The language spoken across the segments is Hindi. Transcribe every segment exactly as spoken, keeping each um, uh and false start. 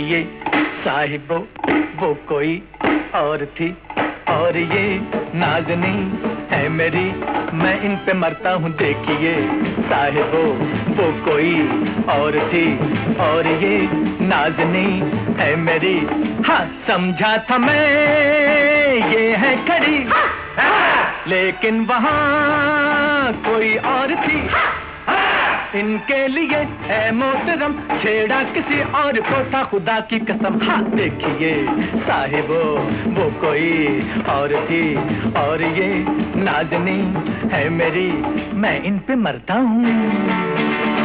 देखिए साहिबो वो कोई और थी, और ये नाज़नी है मेरी, मैं इन पे मरता हूँ। देखिए साहिबो वो कोई और थी, और ये नाज़नी है मेरी। हाँ समझा था मैं ये है खड़ी, लेकिन वहाँ कोई और थी। इनके लिए है मोहतरम, छेड़ा किसी और को था खुदा की कसम। हाँ देखिए साहिबो वो कोई और थी, और ये नाज़नी है मेरी, मैं इन पे मरता हूँ।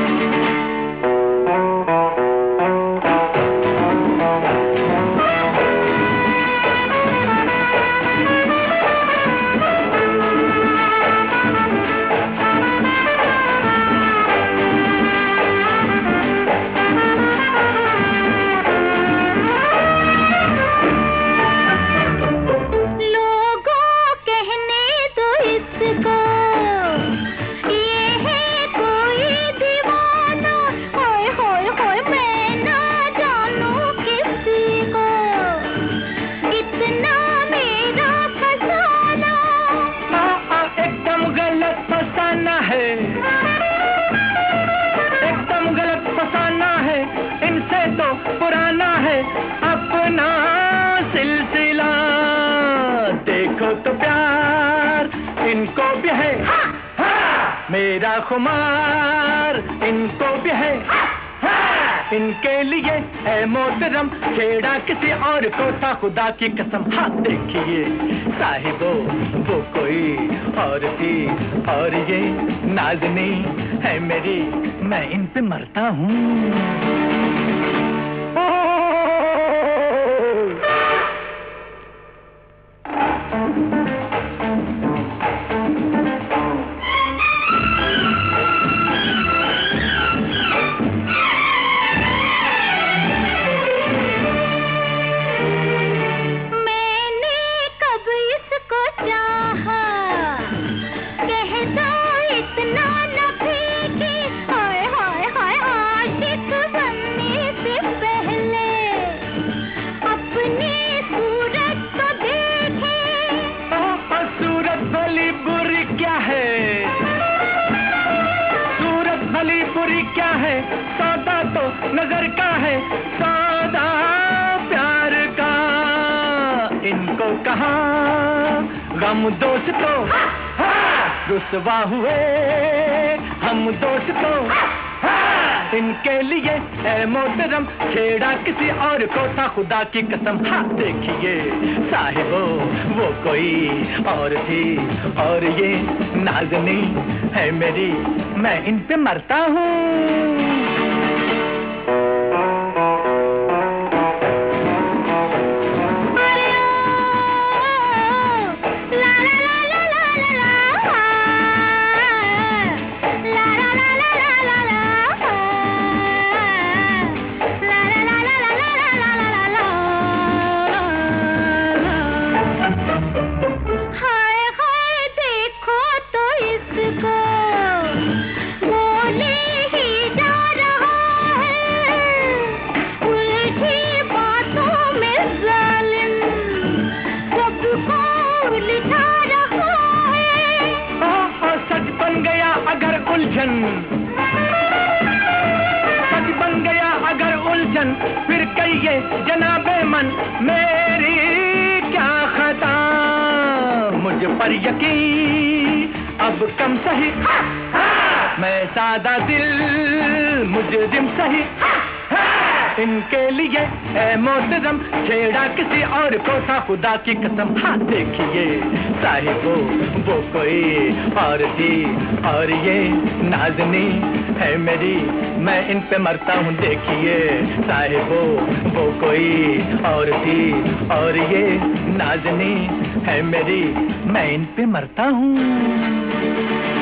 एकदम गलत फसाना है, इनसे तो पुराना है अपना सिलसिला। देखो तो प्यार इनको भी है, मेरा खुमार इनको भी है। इनके लिए है मोहतरम, छेड़ा किसी और को था खुदा की कसम। हाँ देखिए साहिबो वो कोई और थी, और ये नाज़नी है मेरी, मैं इन पे मरता हूँ। क्या है सौदा तो नजर का है, सौदा प्यार का। इनको कहा गम दोस्तों, रुसवा हुए हम दोस्तों। इनके लिए है मोहतरम, छेड़ा किसी और को था खुदा की कसम। हाँ देखिए साहिबो वो कोई और थी, और ये नाज़नी है मेरी, मैं इन पे मरता हूँ। सच बन गया अगर उलझन, फिर कहिए जनाबे मन मेरी क्या खता। मुझ पर यकीन अब कम सही, मैं सादा दिल मुजरिम सही। इनके लिए है मोहतरम, छेड़ा किसी और को था खुदा की कसम। हाँ देखिए साहिबो वो कोई और थी, और ये नाज़नी है मेरी, मैं इन पे मरता हूँ। देखिए साहिबो वो कोई और थी, और ये नाज़नी है मेरी, मैं इन पे मरता हूँ।